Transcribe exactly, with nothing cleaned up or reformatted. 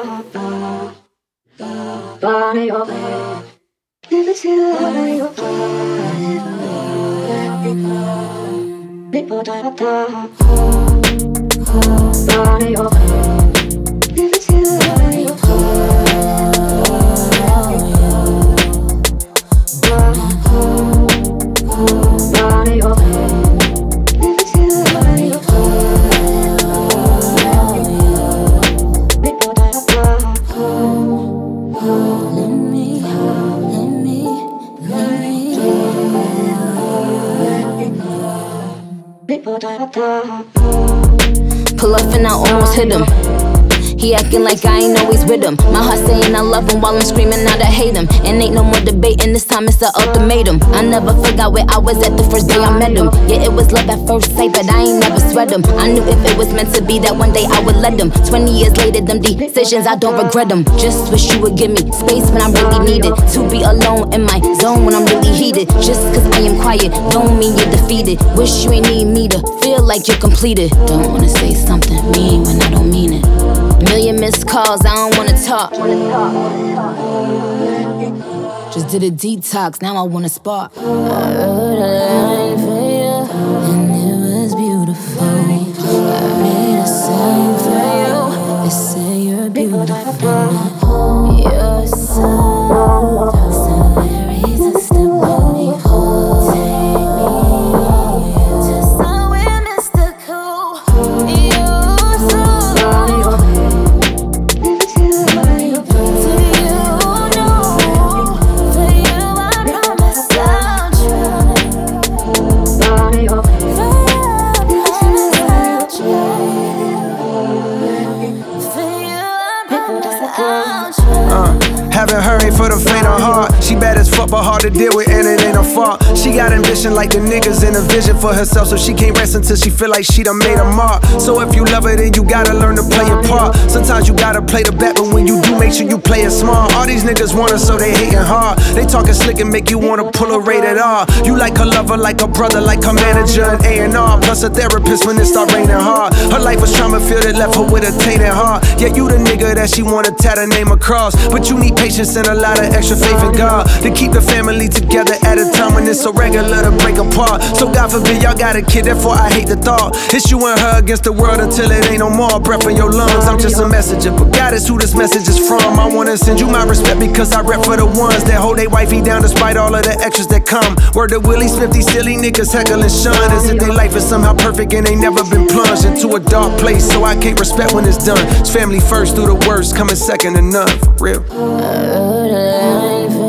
Body of it. Never till I of People die of that. Body of it. Never till I of Body of it. Never till I of People die of that. Let me, let me, let me. People die of that. Pull up and I almost hit him. He acting like I ain't always with him. My heart saying I love him while I'm screaming out I hate him. And ain't no more debating, this time it's the ultimatum. I never forgot where I was at the first day I met him. Yeah, it was love at first sight, but I ain't never sweat him. I knew if it was meant to be that one day I would let him. Twenty years later, them decisions, I don't regret them. Just wish you would give me space when I really need it. To be alone in my zone when I'm really heated. Just cause I am quiet, don't mean you're defeated. Wish you ain't need me to feel like you're completed. Don't wanna say something mean when I don't mean it. Million missed calls, I don't wanna talk. Just did a detox, now I wanna spark. I wrote a line for you, and it was beautiful. I made a sign for you, they say you're beautiful. You're so, so very sustainable. Take me to somewhere mystical. You're so. Haven't hurried for the faint of heart. She bad as fuck but hard to deal with and it ain't her fault. She got ambition like the niggas and a vision for herself, so she can't rest until she feel like she done made a mark. So if you love her then you gotta learn to play your part. Sometimes you gotta play the bet, but when you do make sure you play it smart. All these niggas want her so they hating hard. They talking slick and make you wanna pull a rated R. You like her lover like a brother, like her manager and A and R. Plus a therapist when it start raining hard. Her life was trauma filled, it left her with a tainted heart. Yeah, you the nigga that she wanna tat her name across, but you need patience and a lot of extra faith in God to keep the family together at a time when it's so regular to break apart. So God forbid y'all got a kid, therefore I hate the thought. It's you and her against the world until it ain't no more breath in your lungs. I'm just a messenger, but God is who this message is from. I wanna send you my respect because I rep for the ones that hold they wifey down despite all of the extras that come. Word to Willie Smith, these silly niggas heckling Sean as if their life is somehow perfect and they never been plunged into a dark place. So I can't respect when it's done. It's family first through the worst, coming second to none, for real. I wrote a line for